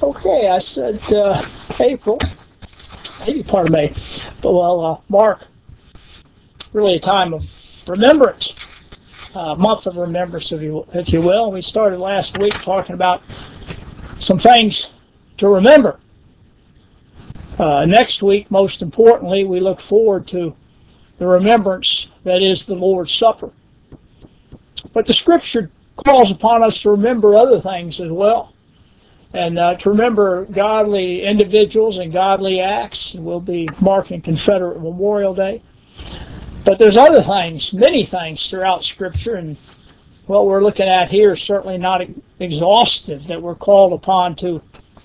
Okay, I said April, maybe part of May, but Mark, really a time of remembrance, month of remembrance, if you will. We started last week talking about some things to remember. Next week, most importantly, we look forward to the remembrance that is the Lord's Supper. But the Scripture calls upon us to remember other things as well, and to remember godly individuals and godly acts. We'll be marking Confederate Memorial Day. But there's other things, many things throughout Scripture, and what we're looking at here is certainly not exhaustive, that we're called upon to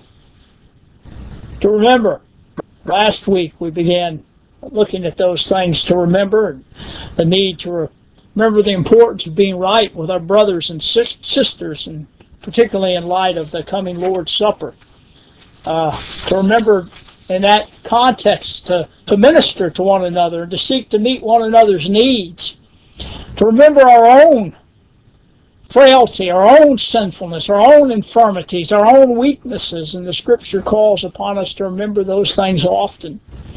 remember. Last week we began looking at those things to remember, and the need to remember the importance of being right with our brothers and sisters, and particularly in light of the coming Lord's Supper. To remember in that context to minister to one another and to seek to meet one another's needs. To remember our own frailty, our own sinfulness, our own infirmities, our own weaknesses, and the Scripture calls upon us to remember those things often.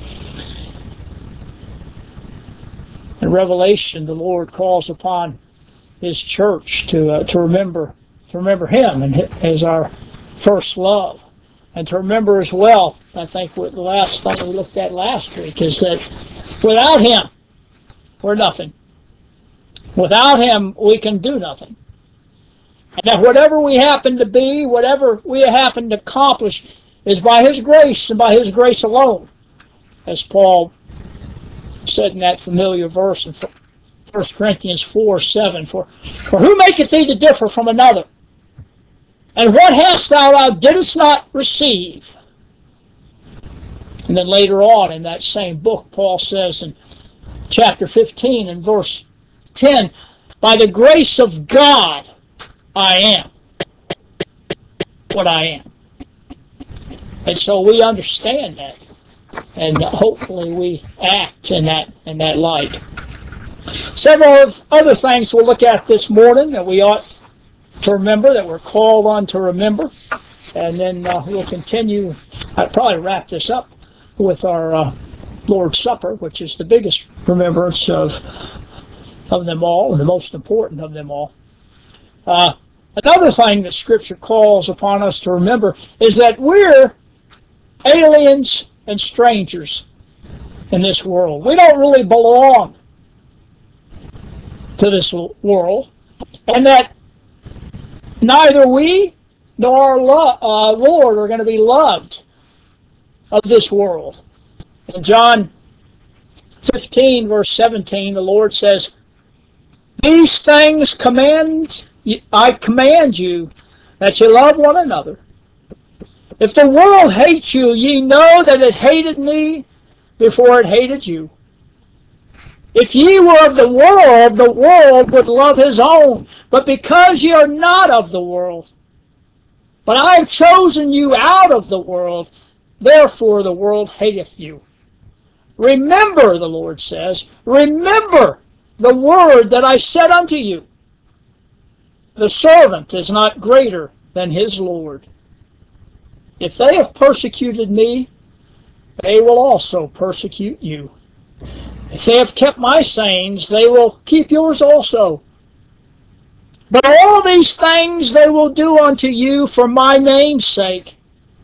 In Revelation, the Lord calls upon His church to remember Him and as our first love, and to remember as well. I think what the last thing we looked at last week is that without Him, we're nothing. Without Him, we can do nothing. And that whatever we happen to be, whatever we happen to accomplish, is by His grace and by His grace alone, as Paul said in that familiar verse in 1 Corinthians 4:7, for who maketh thee to differ from another? And what hast thou didst not receive? And then later on in that same book, Paul says in chapter 15 and verse 10, by the grace of God I am what I am. And so we understand that, and hopefully we act in that light. Several other things we'll look at this morning that we ought to remember, that we're called on to remember, and then we'll continue. I'll probably wrap this up with our Lord's Supper, which is the biggest remembrance of them all, and the most important of them all. Another thing that Scripture calls upon us to remember is that we're aliens and strangers in this world. We don't really belong to this world, and that neither we nor our Lord are going to be loved of this world. In John 15, verse 17, the Lord says, these things I command you, that you love one another. If the world hates you, ye know that it hated me before it hated you. If ye were of the world would love his own. But because ye are not of the world, but I have chosen you out of the world, therefore the world hateth you. Remember, the Lord says, remember the word that I said unto you. The servant is not greater than his Lord. If they have persecuted me, they will also persecute you. If they have kept my sayings, they will keep yours also. But all these things they will do unto you for my name's sake,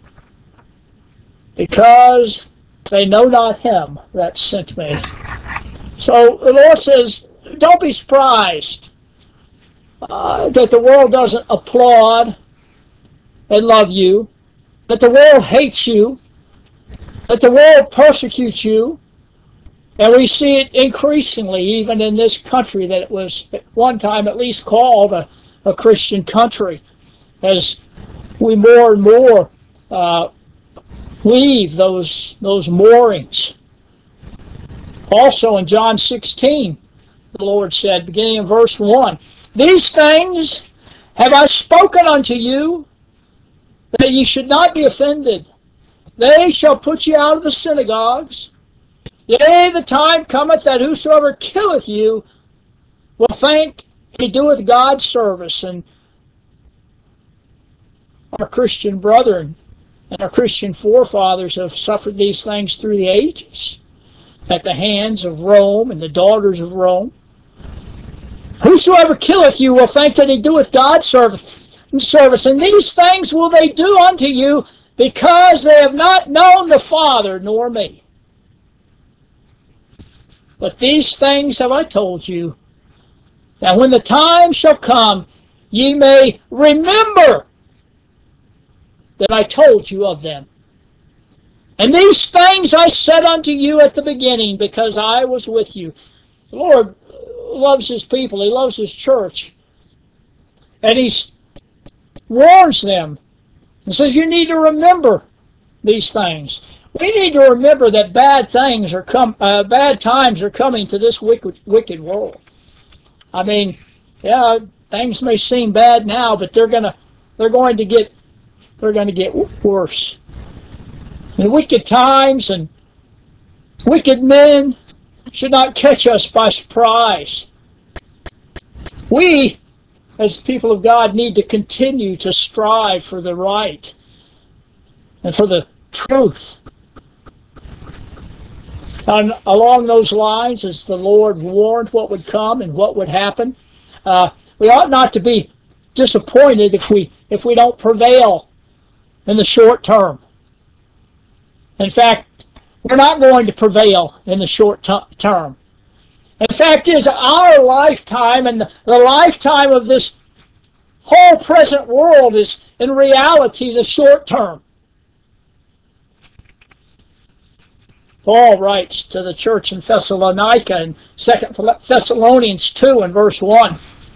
because they know not him that sent me. So the Lord says, don't be surprised that the world doesn't applaud and love you, that the world hates you, that the world persecutes you. And we see it increasingly even in this country that it was at one time at least called a Christian country, as we more and more leave those moorings. Also in John 16, the Lord said, beginning in verse 1, these things have I spoken unto you, that ye should not be offended. They shall put you out of the synagogues. Yea, the time cometh that whosoever killeth you will think he doeth God's service. And our Christian brethren And our Christian forefathers have suffered these things through the ages at the hands of Rome and the daughters of Rome. Whosoever killeth you will think that he doeth God's service. And these things will they do unto you, because they have not known the Father nor me. But these things have I told you, that when the time shall come, ye may remember that I told you of them. And these things I said unto you at the beginning, because I was with you. The Lord loves His people. He loves His church. And He warns them and says, you need to remember these things. We need to remember that bad times are coming to this wicked world. I mean, yeah, things may seem bad now, but they're going to get worse. And wicked times and wicked men should not catch us by surprise. We, as people of God, need to continue to strive for the right and for the truth. And along those lines, as the Lord warned what would come and what would happen, we ought not to be disappointed if we don't prevail in the short term. In fact, we're not going to prevail in the short term. The fact is, our lifetime and the lifetime of this whole present world is in reality the short term. Paul writes to the church in Thessalonica in 2 Thessalonians 2 and verse 1.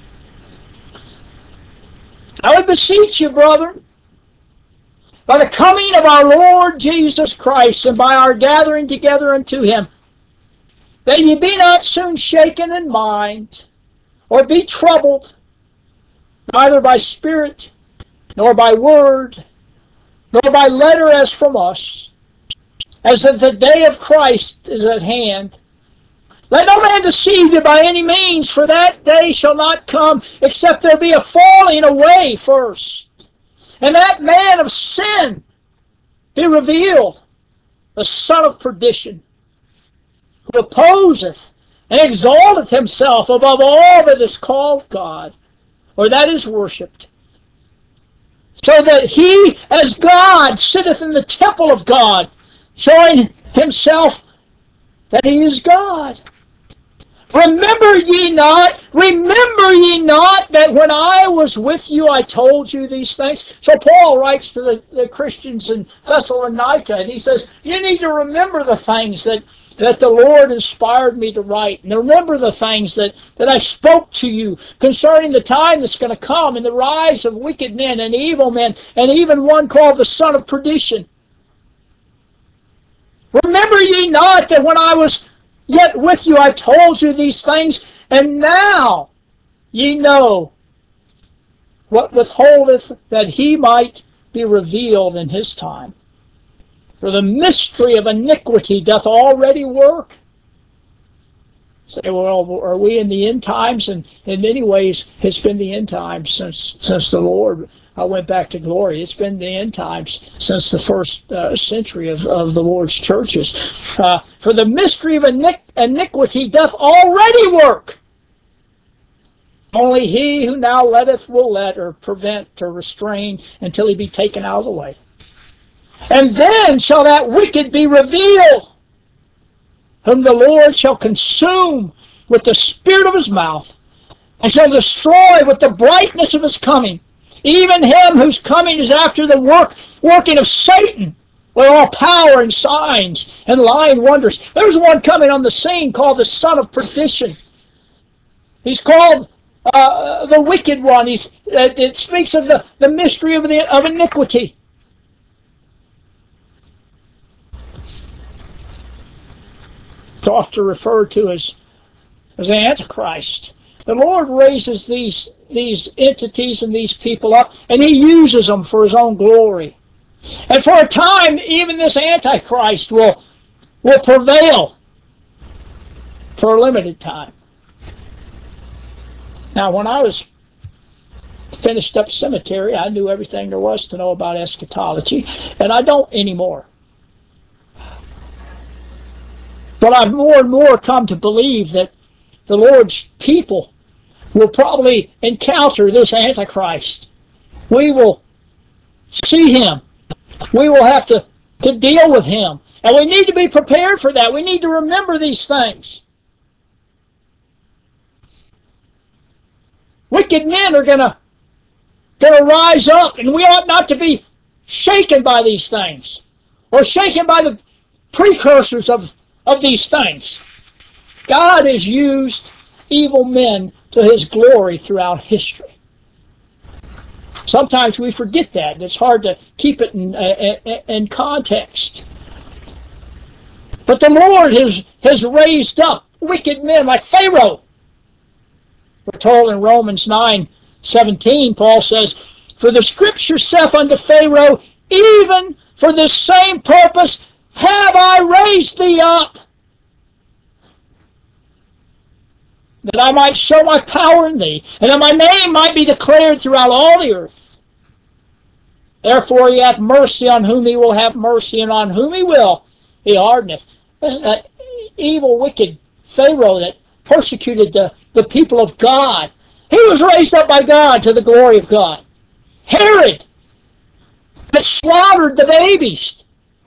I would beseech you, brethren, by the coming of our Lord Jesus Christ and by our gathering together unto Him, that ye be not soon shaken in mind, or be troubled, neither by spirit, nor by word, nor by letter as from us, as that the day of Christ is at hand. Let no man deceive you by any means, for that day shall not come, except there be a falling away first, and that man of sin be revealed, the son of perdition, who opposeth and exalteth himself above all that is called God, or that is worshipped, so that he as God sitteth in the temple of God, showing himself that he is God. Remember ye not that when I was with you I told you these things? So Paul writes to the Christians in Thessalonica, and he says, you need to remember the things that the Lord inspired me to write, and remember the things that I spoke to you concerning the time that's going to come and the rise of wicked men and evil men, and even one called the son of perdition. Remember ye not that when I was yet with you I told you these things, and now ye know what withholdeth, that he might be revealed in his time. For the mystery of iniquity doth already work. Say, well, are we in the end times? And in many ways, it's been the end times since the Lord went back to glory. It's been the end times since the first century of the Lord's churches. For the mystery of iniquity doth already work. Only he who now letteth will let, or prevent, or restrain, until he be taken out of the way. And then shall that wicked be revealed, whom the Lord shall consume with the spirit of his mouth, and shall destroy with the brightness of his coming, even him whose coming is after the working of Satan, with all power and signs and lying wonders. There's one coming on the scene called the son of perdition. He's called the wicked one. It speaks of the mystery of iniquity. It's often referred to as the Antichrist. The Lord raises these entities and these people up, and He uses them for His own glory. And for a time, even this Antichrist will prevail for a limited time. Now, when I was finished up cemetery, I knew everything there was to know about eschatology, and I don't anymore. But I've more and more come to believe that the Lord's people will probably encounter this Antichrist. We will see him. We will have to deal with him. And we need to be prepared for that. We need to remember these things. Wicked men are going to rise up, and we ought not to be shaken by these things or shaken by the precursors of these things. God has used evil men to his glory throughout history. Sometimes we forget that. It's hard to keep it in context. But the Lord has raised up wicked men like Pharaoh. We're told in Romans 9:17, Paul says, "For the Scripture saith unto Pharaoh, even for this same purpose have I raised thee up, that I might show my power in thee, and that my name might be declared throughout all the earth. Therefore he hath mercy on whom he will have mercy, and on whom he will he hardeneth." This is that evil, wicked Pharaoh that persecuted the people of God. He was raised up by God to the glory of God. Herod that slaughtered the babies.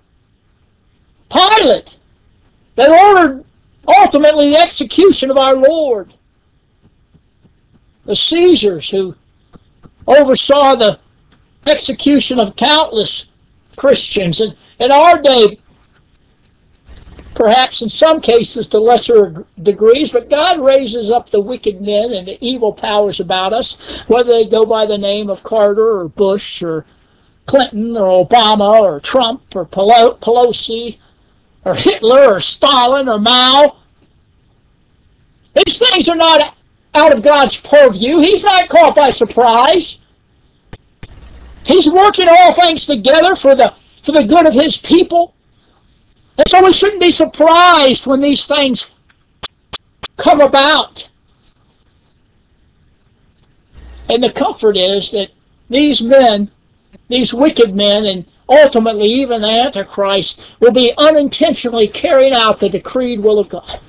Pilate that ordered ultimately the execution of our Lord. The Caesars who oversaw the execution of countless Christians. And in our day, perhaps in some cases to lesser degrees, but God raises up the wicked men and the evil powers about us, whether they go by the name of Carter or Bush or Clinton or Obama or Trump or Pelosi or Hitler or Stalin or Mao. These things are not out of God's purview. He's not caught by surprise. He's working all things together for the good of his people. And so we shouldn't be surprised when these things come about. And the comfort is that these men, these wicked men, and ultimately even the Antichrist, will be unintentionally carrying out the decreed will of God.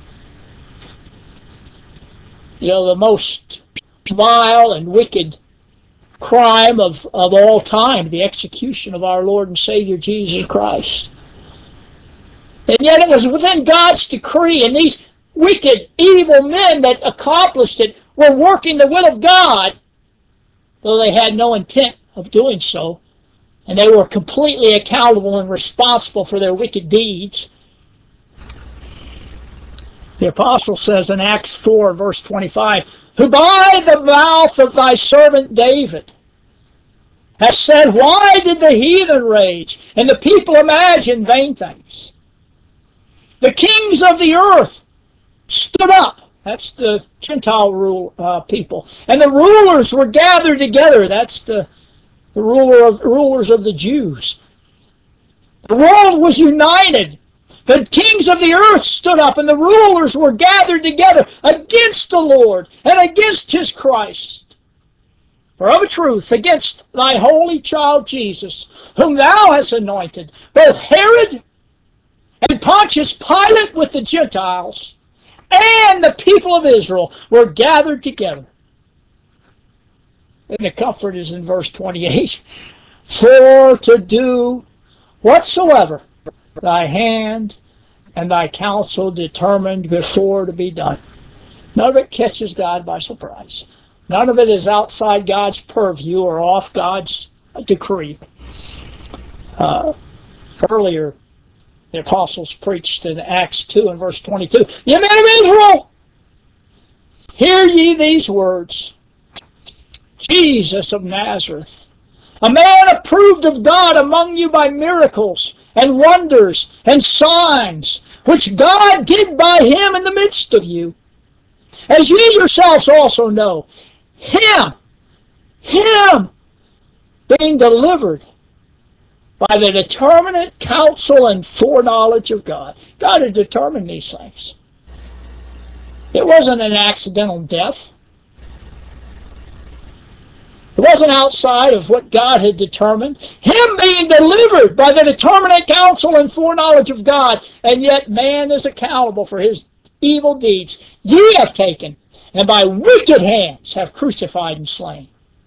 You know, the most vile and wicked crime of all time, the execution of our Lord and Savior Jesus Christ. And yet it was within God's decree, and these wicked, evil men that accomplished it were working the will of God, though they had no intent of doing so, and they were completely accountable and responsible for their wicked deeds. The apostle says in Acts 4, verse 25, "Who by the mouth of thy servant David has said, Why did the heathen rage, and the people imagine vain things? The kings of the earth stood up." That's the Gentile people. "And the rulers were gathered together." That's the rulers of the Jews. The world was united. The kings of the earth stood up, and the rulers were gathered together against the Lord and against his Christ. For of a truth, against thy holy child Jesus, whom thou hast anointed, both Herod and Pontius Pilate with the Gentiles and the people of Israel were gathered together. And the comfort is in verse 28. "For to do whatsoever thy hand and thy counsel determined before to be done." None of it catches God by surprise. None of it is outside God's purview or off God's decree. Earlier, the apostles preached in Acts 2 and verse 22, "Ye men of Israel, hear ye these words. Jesus of Nazareth, a man approved of God among you by miracles and wonders and signs, which God did by him in the midst of you, as ye yourselves also know, him being delivered by the determinate counsel and foreknowledge of God." God had determined these things. It wasn't an accidental death. It wasn't outside of what God had determined. Him being delivered by the determinate counsel and foreknowledge of God, and yet man is accountable for his evil deeds. Ye have taken, and by wicked hands have crucified and slain.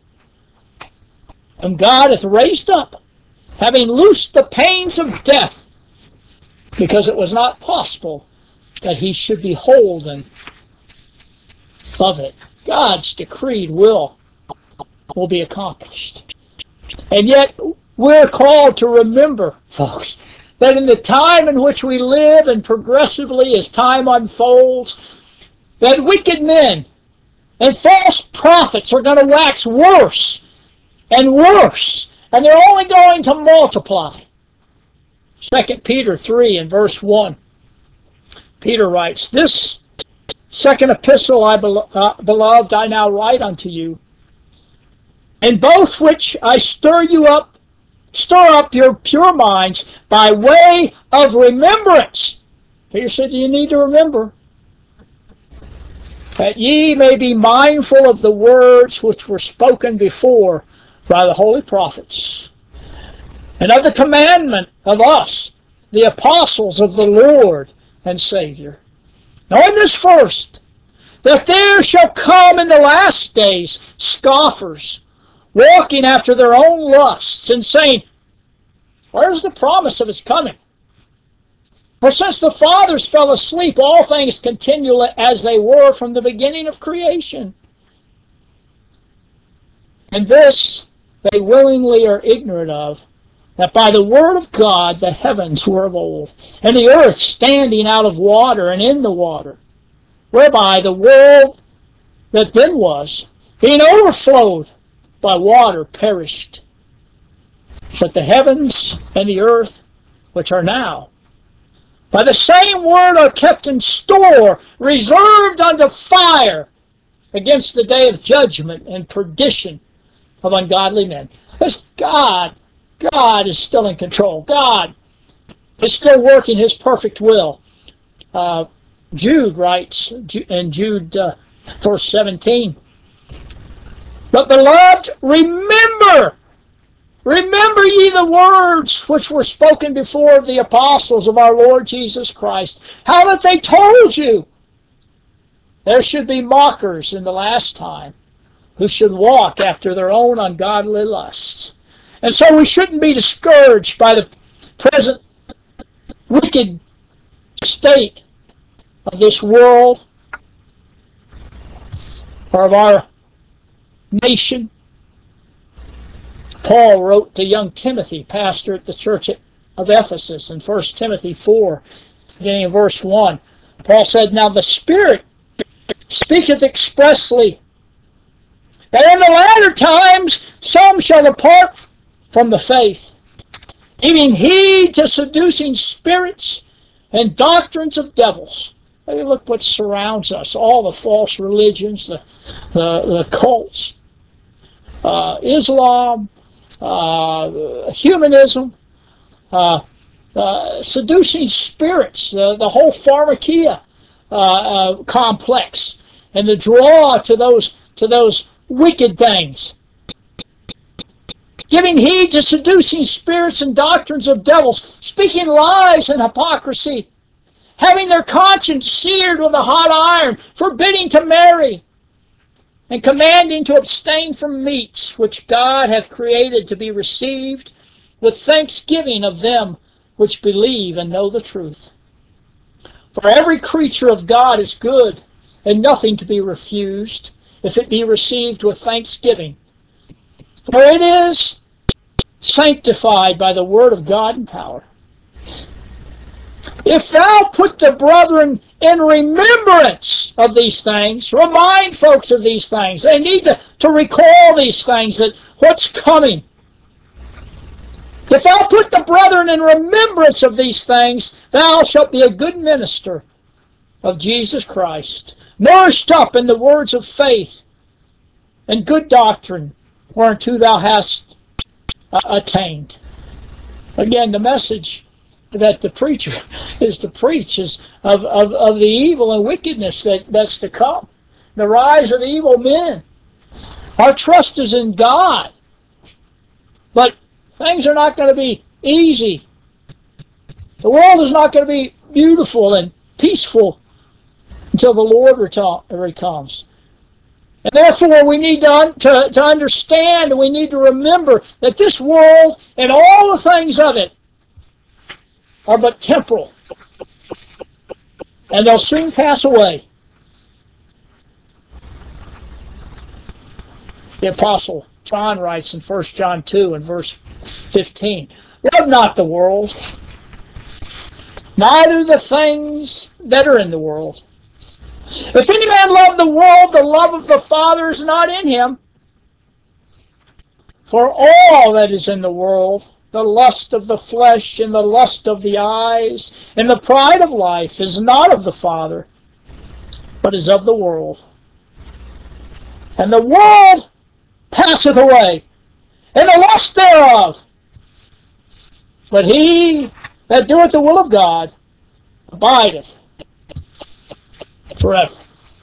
Whom God hath raised up, having loosed the pains of death, because it was not possible that he should be holden of it. God's decreed will be accomplished. And yet we're called to remember, folks, that in the time in which we live, and progressively as time unfolds, that wicked men and false prophets are going to wax worse and worse, and they're only going to multiply. 2 Peter 3 and verse 1, Peter writes, This second epistle, beloved, I now write unto you, in both which I stir up your pure minds by way of remembrance. Peter said you need to remember, that ye may be mindful of the words which were spoken before by the holy prophets, and of the commandment of us, the apostles of the Lord and Savior. Knowing this first, that there shall come in the last days scoffers, walking after their own lusts, and saying, Where's the promise of his coming? For since the fathers fell asleep, all things continue as they were from the beginning of creation. And this they willingly are ignorant of, that by the word of God the heavens were of old, and the earth standing out of water and in the water, whereby the world that then was, being overflowed by water, perished. But the heavens and the earth, which are now, by the same word are kept in store, reserved unto fire, against the day of judgment and perdition of ungodly men. This God is still in control. God is still working his perfect will. Jude writes in Jude verse 17, But beloved, remember ye the words which were spoken before of the apostles of our Lord Jesus Christ, how that they told you there should be mockers in the last time, who should walk after their own ungodly lusts. And so we shouldn't be discouraged by the present wicked state of this world or of our nation. Paul wrote to young Timothy, pastor at the church of Ephesus, in 1 Timothy 4, beginning in verse 1. Paul said, Now the Spirit speaketh expressly, that in the latter times some shall depart from the faith, giving heed to seducing spirits and doctrines of devils. Hey, look what surrounds us, all the false religions, the cults, Islam, humanism, seducing spirits, the whole pharmakia complex, and the draw to those wicked things. Giving heed to seducing spirits and doctrines of devils, speaking lies and hypocrisy, having their conscience seared with a hot iron, forbidding to marry, and commanding to abstain from meats which God hath created to be received with thanksgiving of them which believe and know the truth. For every creature of God is good, and nothing to be refused, if it be received with thanksgiving. For it is sanctified by the word of God and power. If thou put the brethren in remembrance of these things, remind folks of these things. They need to recall these things, that what's coming. If thou put the brethren in remembrance of these things, thou shalt be a good minister of Jesus Christ, nourished up in the words of faith and good doctrine, whereunto thou hast attained. Again, the message that the preacher is to preach is of the evil and wickedness that's to come, the rise of evil men. Our trust is in God. But things are not going to be easy. The world is not going to be beautiful and peaceful until the Lord comes. And therefore we need to understand, and we need to remember that this world and all the things of it are but temporal. And they'll soon pass away. The Apostle John writes in 1 John 2 and verse 15, "Love not the world, neither the things that are in the world. If any man love the world, the love of the Father is not in him. For all that is in the world, the lust of the flesh and the lust of the eyes and the pride of life is not of the Father, but is of the world. And the world passeth away, and the lust thereof. But he that doeth the will of God abideth forever."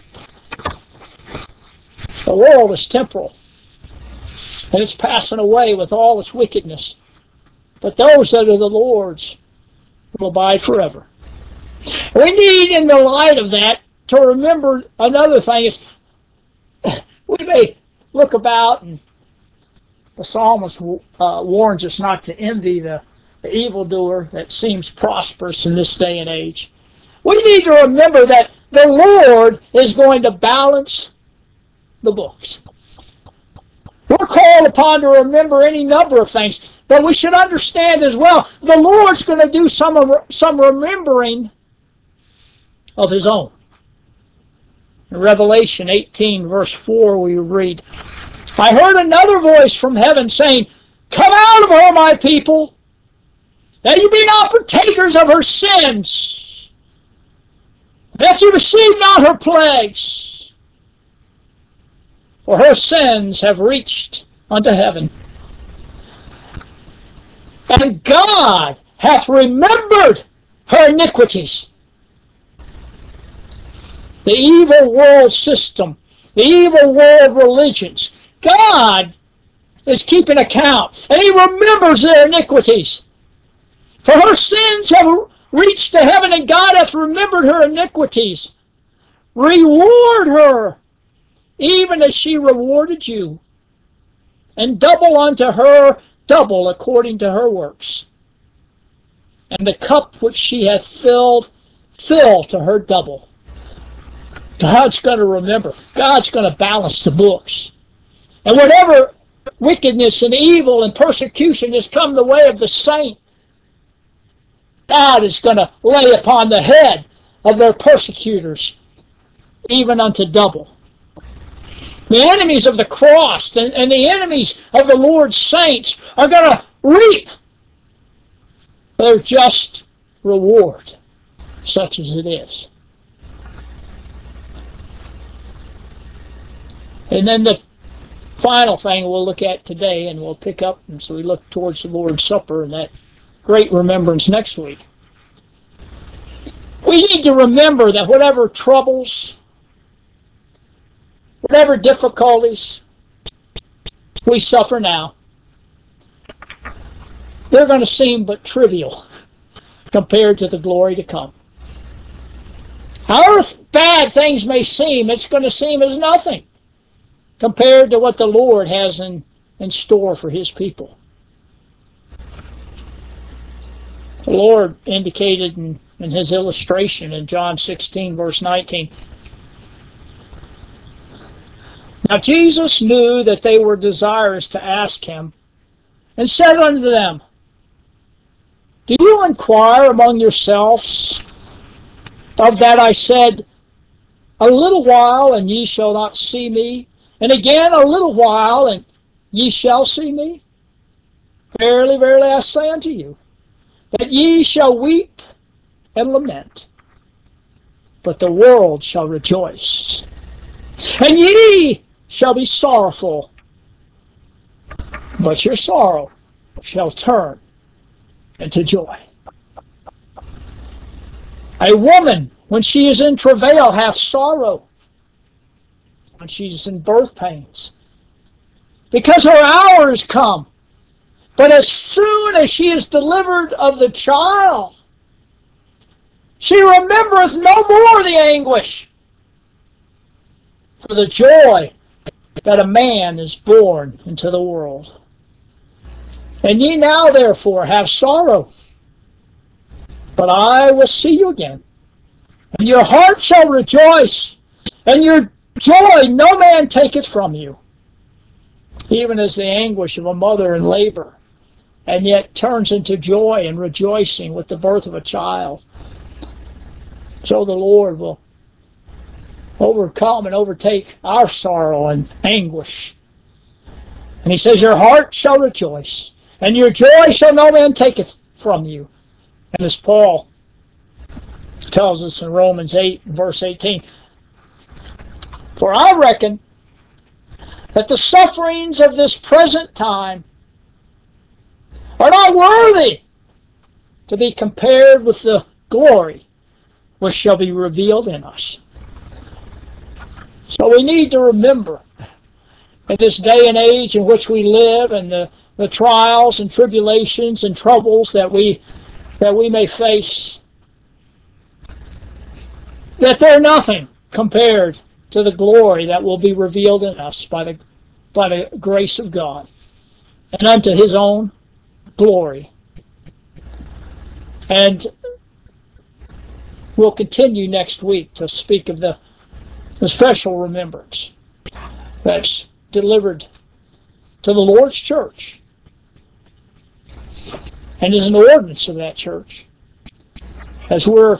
The world is temporal, and it's passing away with all its wickedness. But those that are the Lord's will abide forever. We need, in the light of that, to remember another thing is we may look about, and the psalmist warns us not to envy the evildoer that seems prosperous in this day and age. We need to remember that the Lord is going to balance the books. We're called upon to remember any number of things, but we should understand as well, the Lord's going to do some remembering of His own. In Revelation 18, verse 4, we read, "I heard another voice from heaven saying, Come out of her, my people, that you be not partakers of her sins, that you receive not her plagues, for her sins have reached unto heaven. And God hath remembered her iniquities." The evil world system, the evil world religions, God is keeping account, and He remembers their iniquities. For her sins have reached to heaven, and God hath remembered her iniquities. Reward her, even as she rewarded you, and double unto her double according to her works. And the cup which she hath filled, fill to her double. God's going to remember. God's going to balance the books. And whatever wickedness and evil and persecution has come the way of the saint, God is going to lay upon the head of their persecutors, even unto double. The enemies of the cross and the enemies of the Lord's saints are going to reap their just reward, such as it is. And then the final thing we'll look at today, and we'll pick up as we look towards the Lord's Supper and that great remembrance next week. We need to remember that whatever troubles, whatever difficulties we suffer now, they're going to seem but trivial compared to the glory to come. However bad things may seem, it's going to seem as nothing compared to what the Lord has in store for His people. The Lord indicated in His illustration in John 16, verse 19. Now Jesus knew that they were desirous to ask Him, and said unto them, Do you inquire among yourselves of that I said, A little while, and ye shall not see me, and again a little while, and ye shall see me? Verily, verily, I say unto you, that ye shall weep and lament, but the world shall rejoice. And ye shall be sorrowful, but your sorrow shall turn into joy. A woman, when she is in travail, hath sorrow, when she is in birth pains. because her hour is come. But as soon as she is delivered of the child, she remembereth no more the anguish for the joy that a man is born into the world. And ye now therefore have sorrow, but I will see you again, and your heart shall rejoice, and your joy no man taketh from you, even as the anguish of a mother in labor, and yet turns into joy and rejoicing with the birth of a child. So the Lord will overcome and overtake our sorrow and anguish. And he says, your heart shall rejoice, and your joy shall no man taketh from you. And as Paul tells us in Romans 8, verse 18, for I reckon that the sufferings of this present time are not worthy to be compared with the glory which shall be revealed in us. So we need to remember in this day and age in which we live, and the trials and tribulations and troubles that we may face, that they're nothing compared to the glory that will be revealed in us by the grace of God, and unto his own glory. And we'll continue next week to speak of the special remembrance that's delivered to the Lord's church and is an ordinance of that church, as we're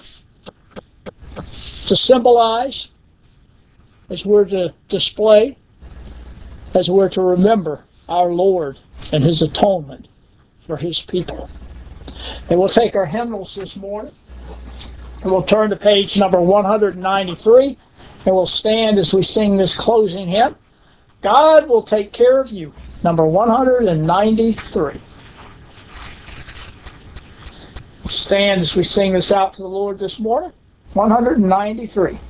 to symbolize, as we're to display, as we're to remember our Lord and his atonement for his people. And we'll take our hymnals this morning, and we'll turn to page number 193, and we'll stand as we sing this closing hymn, God Will Take Care of You, number 193. We'll stand as we sing this out to the Lord this morning, 193.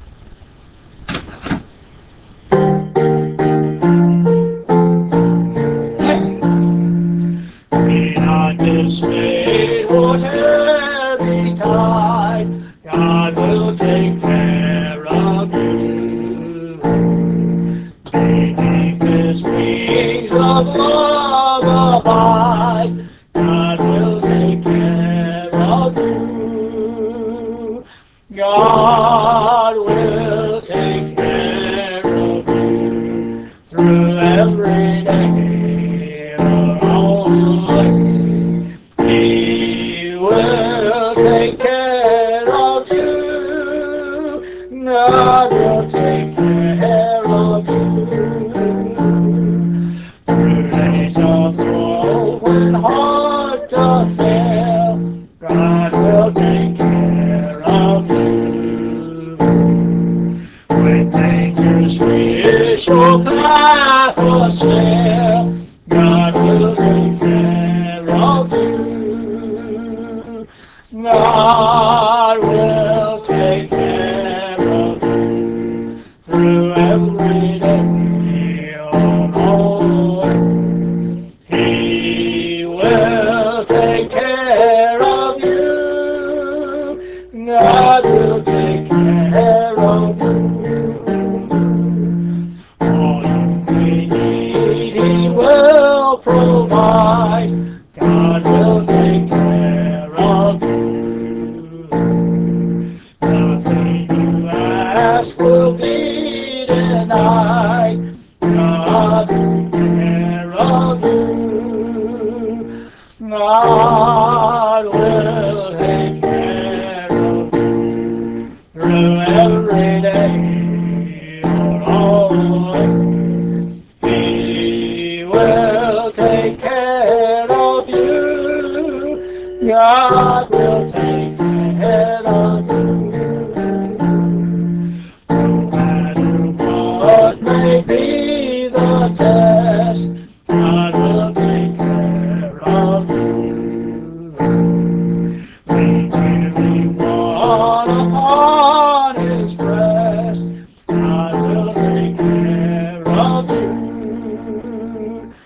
Be not dismayed, whate'er betide, God will take care of you. Beneath his wings of love abide, God will take care of you. God will take care of you through every day of all life. He will take care of you. God will take care of you. Through days of woe when heart doth fail, God will take care of you. When nature's wish your path assail, God will take care of you. God will take care of you through every day of all. He will take care of you. God will take care of you. All you may need, he will provide. God will take care of you. Nothing you ask will be denied. God will take care of you. God will take care of you through every day of all. He will take care of you. God will take care of you. No matter what may be the test, God will take care of you. Lean every one upon his breast, God will take care of you.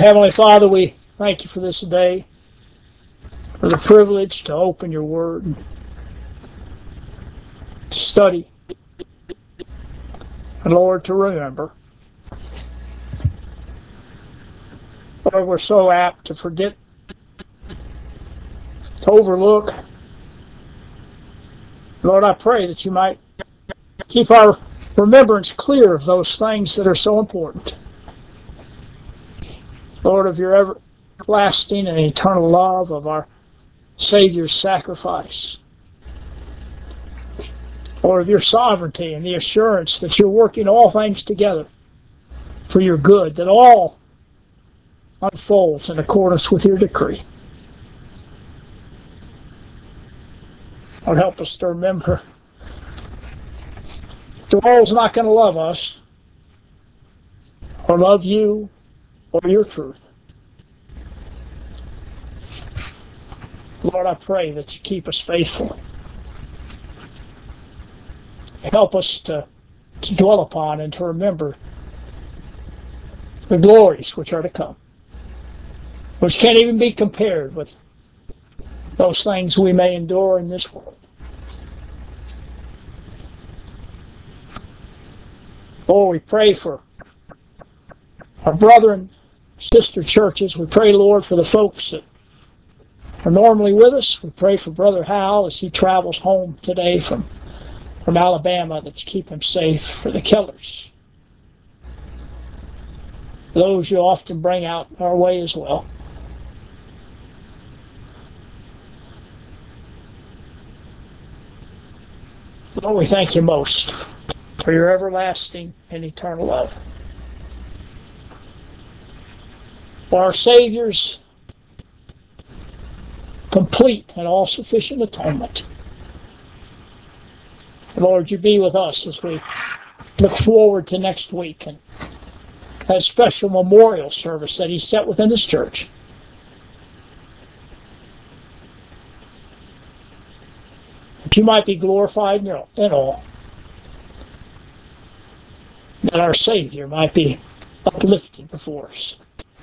Heavenly Father, we thank you for this day, for the privilege to open your word and to study, and Lord, to remember. Lord, we're so apt to forget, to overlook. Lord, I pray that you might keep our remembrance clear of those things that are so important. Lord, of your everlasting and eternal love, of our Savior's sacrifice. Lord, of your sovereignty and the assurance that you're working all things together for your good, that all unfolds in accordance with your decree. Lord, help us to remember the world's not going to love us or love you or your truth. Lord, I pray that you keep us faithful. Help us to dwell upon and to remember the glories which are to come, which can't even be compared with those things we may endure in this world. Lord, we pray for our brother and sister churches. We pray, Lord, for the folks that are normally with us. We pray for Brother Hal as he travels home today from Alabama, that you keep him safe. For the Kellers, those you often bring out our way as well. Lord, we thank you most for your everlasting and eternal love, for our Savior's complete and all-sufficient atonement. Lord, you be with us as we look forward to next week and that special memorial service that he set within his church. That you might be glorified in all. That our Savior might be uplifted before us.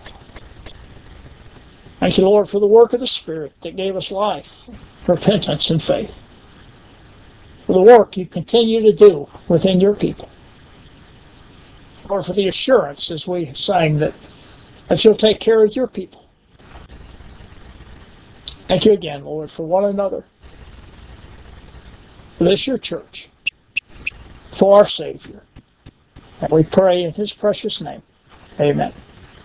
Thank you, Lord, for the work of the Spirit that gave us life, repentance, and faith. For the work you continue to do within your people. Lord, for the assurance, as we sang, that you'll take care of your people. Thank you again, Lord, for one another, for this your church, for our Savior. And we pray in his precious name. Amen.